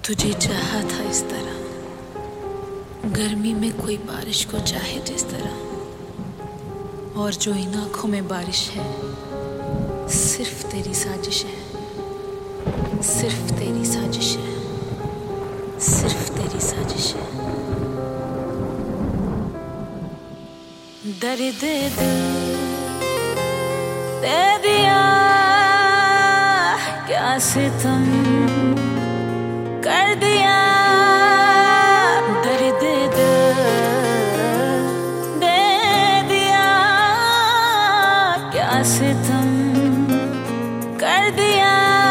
तुझे चाहा था इस तरह, गर्मी में कोई बारिश को चाहे जिस तरह, और जो इन आंखों में बारिश है सिर्फ तेरी साजिश है, सिर्फ तेरी साजिश है, सिर्फ तेरी साजिश है। दर्द दिल दे दिया क्या सितम कर दिया, दर्द दिल दे दिया क्या सितम कर दिया।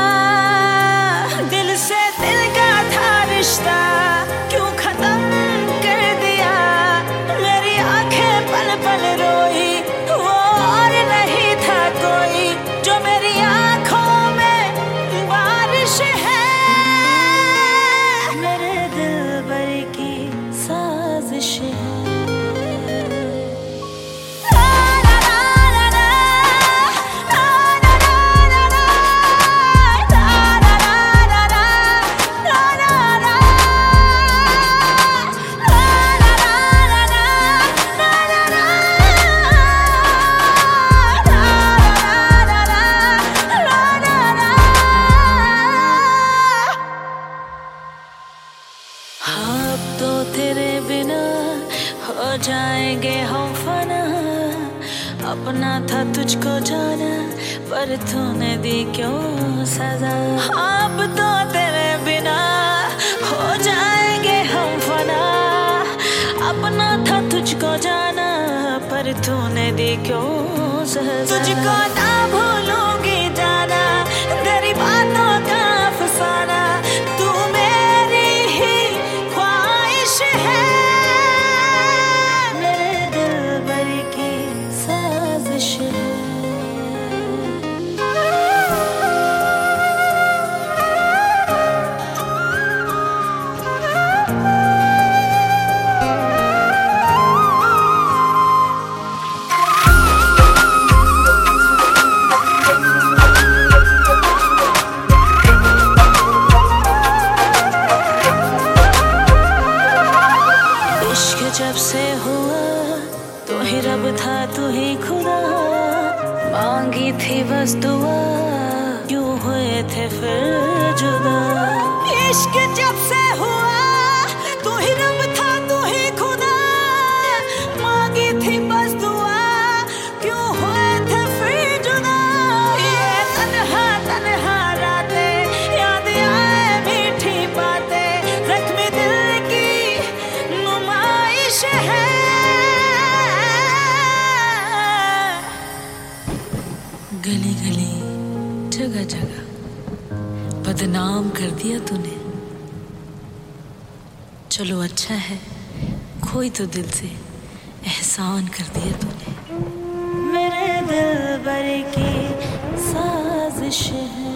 दिल से दिल का था रिश्ता क्यों खत्म कर दिया, मेरी आंखें पल पल रोई वो और नहीं था कोई, जो मेरी आंखों में बारिश है, मेरे दिल भर की साजिश है। अब तो तेरे बिना हो जाएंगे हम फना, अपना था तुझको जाना पर तूने दी क्यों सजा। अब तो तेरे बिना हो जाएंगे हम फना, अपना था तुझको जाना पर तूने दी क्यों सजा। तुझको ना भूलूंगी जाना तेरी बातों का अफसाना, तू मेरी ही ख्वाहिश है, मेरे दिल भर की साजिश है। जब से हुआ तू ही रब था तू ही खुदा, मांगी थी बस दुआ क्यों हुए थे फिर जुदा। इश्क जब से हुआ तू ही रब था तू ही खुदा, मांगी थी बस दुआ क्यों हुए थे फिर जुदा। ये तन्हा तन्हा रातें याद आए मीठी बातें, जख्मी दिल की नुमाइश है, गली गली जगह जगह बदनाम कर दिया तूने। चलो अच्छा है कोई तो दिल से एहसान कर दिया तूने, मेरे दिल भर की साजिश है।